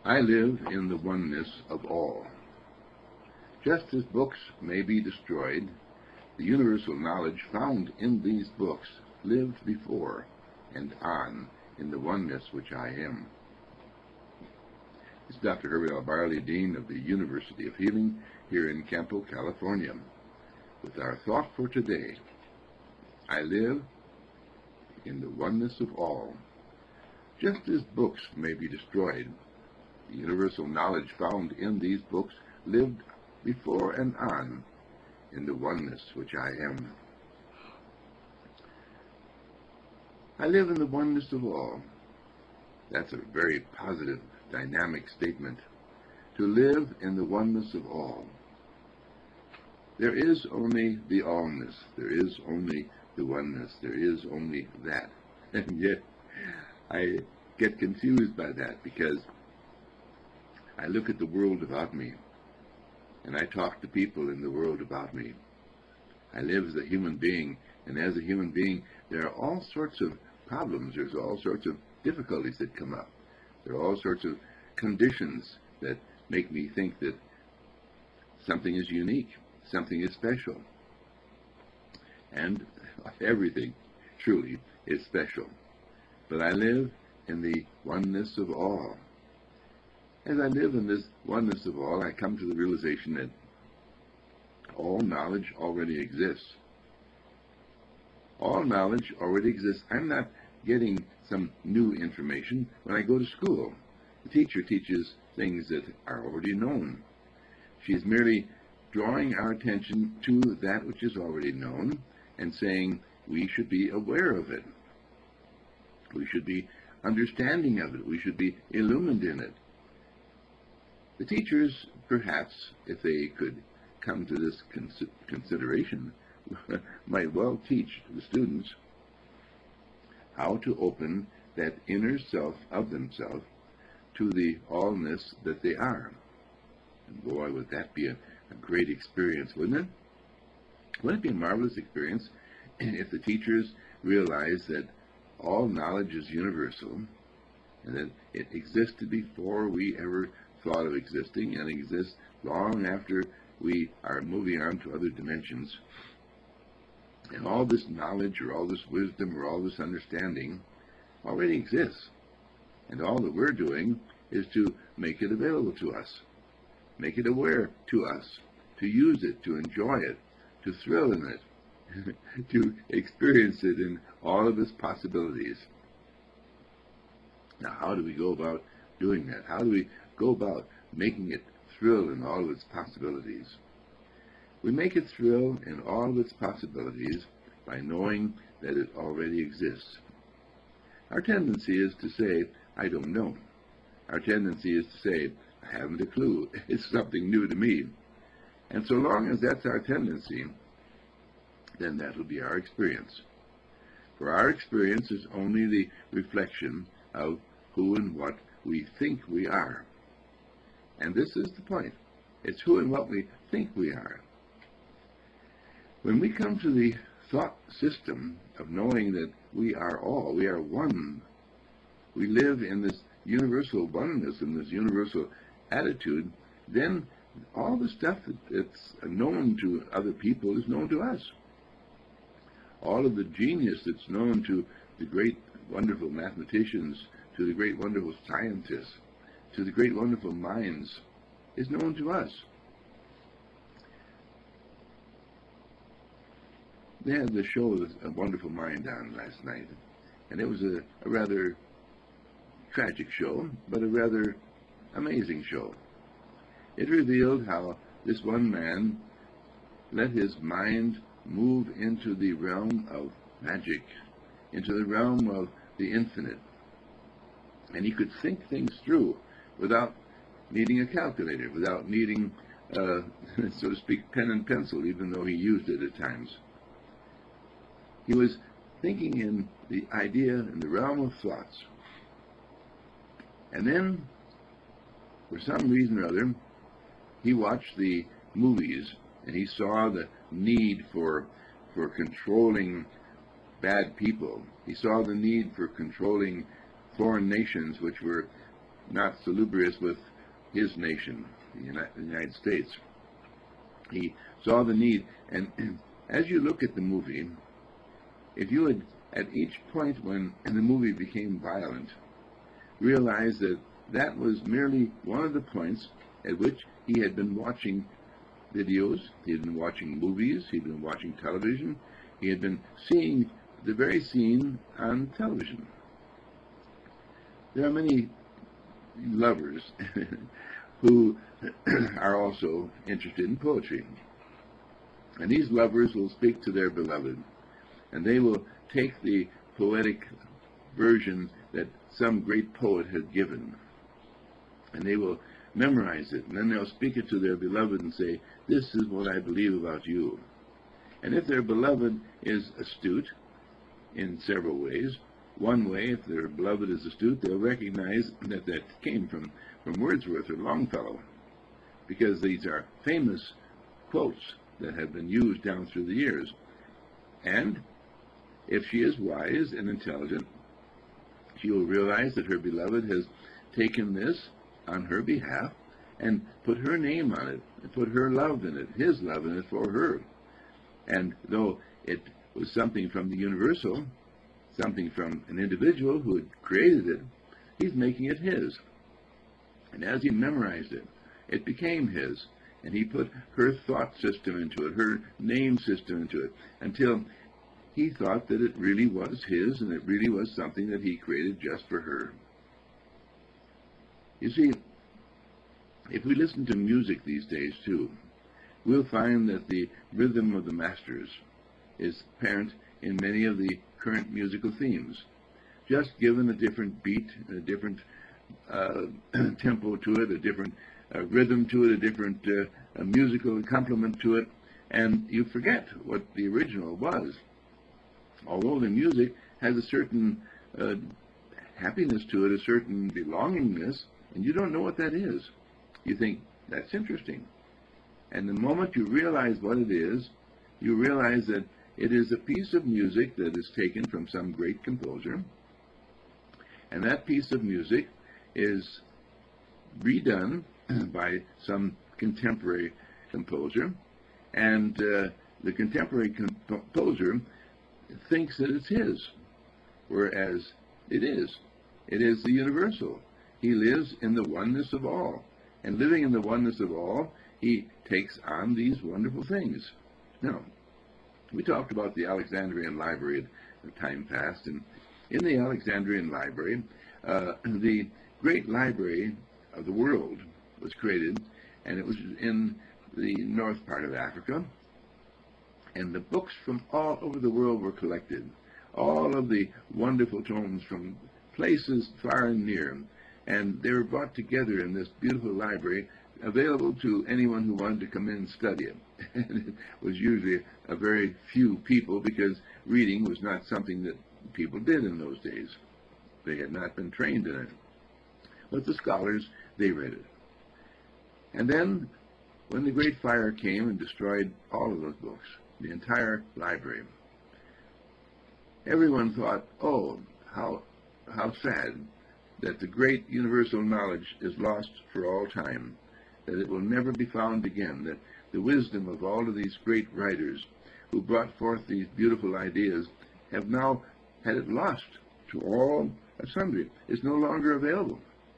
I live in the oneness of all. Just as books may be destroyed, the universal knowledge found in these books lived before and on in the oneness which I am. It's Dr. Herbert L. Barley, Dean of the University of Healing here in Campo, California, with our thought for today. I live in the oneness of all. Just as books may be destroyed, the universal knowledge found in these books lived before and on in the oneness which I am. I live in the oneness of all. That's a very positive, dynamic statement. To live in the oneness of all. There is only the allness. There is only the oneness. There is only that. And yet, I get confused by that because I look at the world about me and I talk to people in the world about me. I live as a human being, and as a human being, there are all sorts of problems. There's all sorts of difficulties that come up. There are all sorts of conditions that make me think that something is unique, something is special. And everything truly is special. But I live in the oneness of all. As I live in this oneness of all, I come to the realization that all knowledge already exists. All knowledge already exists. I'm not getting some new information when I go to school. The teacher teaches things that are already known. She's merely drawing our attention to that which is already known and saying we should be aware of it. We should be understanding of it. We should be illumined in it. The teachers, perhaps, if they could come to this consideration, might well teach the students how to open that inner self of themselves to the allness that they are. And boy, would that be a great experience, wouldn't it? Wouldn't it be a marvelous experience if the teachers realized that all knowledge is universal and that it existed before we ever thought of existing and exists long after we are moving on to other dimensions. And all this knowledge or all this wisdom or all this understanding already exists. And all that we're doing is to make it available to us, make it aware to us, to use it, to enjoy it, to thrill in it, to experience it in all of its possibilities. Now, how do we go about doing that? How do we go about making it thrill in all of its possibilities? We make it thrill in all of its possibilities by knowing that it already exists. Our tendency is to say, I don't know. Our tendency is to say, I haven't a clue. It's something new to me. And so long as that's our tendency, then that will be our experience. For our experience is only the reflection of who and what we think we are. And this is the point. It's who and what we think we are. When we come to the thought system of knowing that we are all, we are one, we live in this universal oneness, in this universal attitude, then all the stuff that's known to other people is known to us. All of the genius that's known to the great, wonderful mathematicians, to the great, wonderful scientists, to the great, wonderful minds, is known to us. They had the show A Wonderful Mind on last night, and it was a rather tragic show, but a rather amazing show. It revealed how this one man let his mind move into the realm of magic, into the realm of the infinite. And he could think things through without needing a calculator, without needing, so to speak, pen and pencil, even though he used it at times. He was thinking in the idea, in the realm of thoughts. And then, for some reason or other, he watched the movies, and he saw the need for controlling bad people. He saw the need for controlling foreign nations which were not salubrious with his nation, the United States. He saw the need, and as you look at the movie, if you would, at each point when the movie became violent, realize that that was merely one of the points at which he had been watching videos, he had been watching movies, he had been watching television, he had been seeing the very scene on television. There are many lovers who are also interested in poetry. And these lovers will speak to their beloved, and they will take the poetic version that some great poet has given, and they will memorize it, and then they'll speak it to their beloved and say, "This is what I believe about you." And if their beloved is astute in several ways, one way, if their beloved is astute, they'll recognize that that came from Wordsworth or Longfellow, because these are famous quotes that have been used down through the years. And if she is wise and intelligent, she will realize that her beloved has taken this on her behalf and put her name on it, and put her love in it, his love in it for her. And though it was something from the universal, something from an individual who had created it, he's making it his. And as he memorized it, it became his. And he put her thought system into it, her name system into it, until he thought that it really was his, and it really was something that he created just for her. You see, if we listen to music these days too, we'll find that the rhythm of the masters is apparent in many of the current musical themes, just given a different beat, a different tempo to it, a different rhythm to it, a different musical accompaniment to it, and you forget what the original was. Although the music has a certain happiness to it, a certain belongingness, and you don't know what that is. You think, that's interesting. And the moment you realize what it is, you realize that it is a piece of music that is taken from some great composer, and that piece of music is redone by some contemporary composer, and the contemporary composer thinks that it's his, whereas it is. It is the universal. He lives in the oneness of all, and living in the oneness of all, he takes on these wonderful things. Now, we talked about the Alexandrian Library as time passed, and in the Alexandrian Library, the great library of the world was created, and it was in the north part of Africa, and the books from all over the world were collected, all of the wonderful tomes from places far and near, and they were brought together in this beautiful library, available to anyone who wanted to come in and study it. And it was usually a very few people, because reading was not something that people did in those days. They had not been trained in it. But the scholars, they read it. And then, when the Great Fire came and destroyed all of those books, the entire library, everyone thought, oh, how sad that the great universal knowledge is lost for all time, that it will never be found again, that the wisdom of all of these great writers who brought forth these beautiful ideas have now had it lost to all sundry. It's no longer available.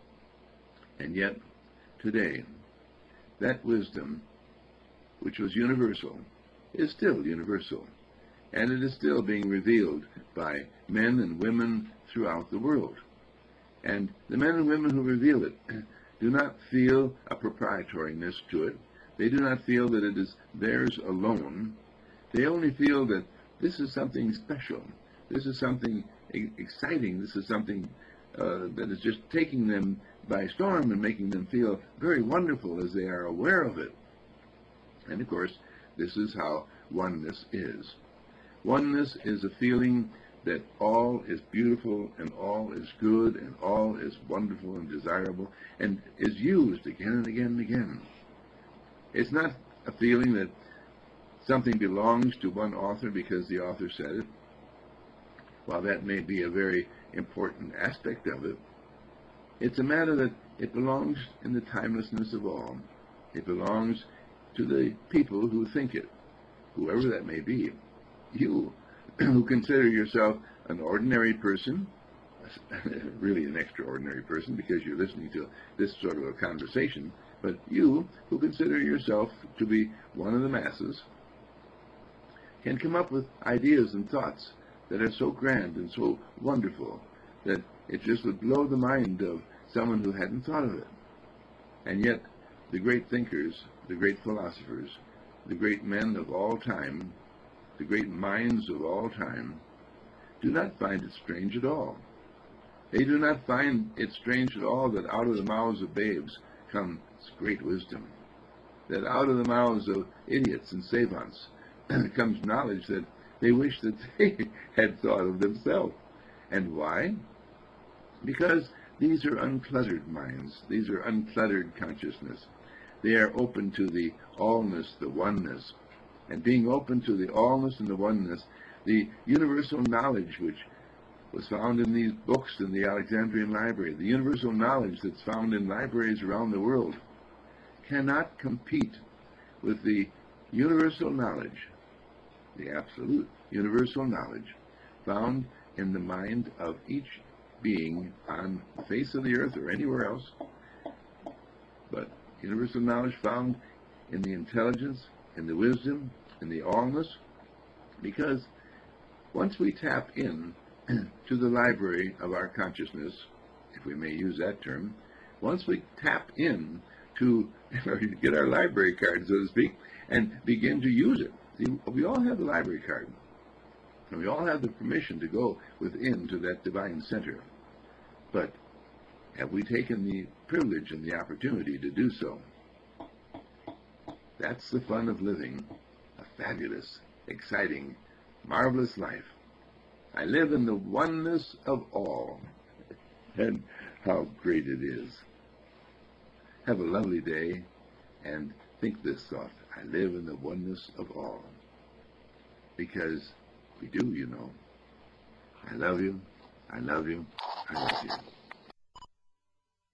And yet, today, that wisdom, which was universal, is still universal, and it is still being revealed by men and women throughout the world. And the men and women who reveal it do not feel a proprietoriness to it. They do not feel that it is theirs alone. They only feel that this is something special. This is something exciting. This is something that is just taking them by storm and making them feel very wonderful as they are aware of it. And of course, this is how oneness is. Oneness is a feeling that all is beautiful and all is good and all is wonderful and desirable, and is used again and again and again. It's not a feeling that something belongs to one author because the author said it. While that may be a very important aspect of it, It's a matter that it belongs in the timelessness of all. It belongs to the people who think it, whoever that may be. You, who consider yourself an ordinary person, really an extraordinary person because you're listening to this sort of a conversation, but you, who consider yourself to be one of the masses, can come up with ideas and thoughts that are so grand and so wonderful that it just would blow the mind of someone who hadn't thought of it. And yet, the great thinkers, the great philosophers, the great men of all time, the great minds of all time, do not find it strange at all. They do not find it strange at all that out of the mouths of babes comes great wisdom, that out of the mouths of idiots and savants comes knowledge that they wish that they had thought of themselves. And why? Because these are uncluttered minds. These are uncluttered consciousness. They are open to the allness, the oneness. And being open to the allness and the oneness, the universal knowledge which was found in these books in the Alexandrian Library, the universal knowledge that's found in libraries around the world, cannot compete with the universal knowledge, the absolute universal knowledge, found in the mind of each being on the face of the earth or anywhere else, but universal knowledge found in the intelligence, in the wisdom, in the allness, because once we tap in to the library of our consciousness, if we may use that term, once we tap in to get our library card, so to speak, and begin to use it. See, we all have the library card, and we all have the permission to go within to that divine center. But have we taken the privilege and the opportunity to do so? That's the fun of living a fabulous, exciting, marvelous life. I live in the oneness of all. And how great it is. Have a lovely day, and think this thought. I live in the oneness of all. Because we do, you know. I love you. I love you. I love you.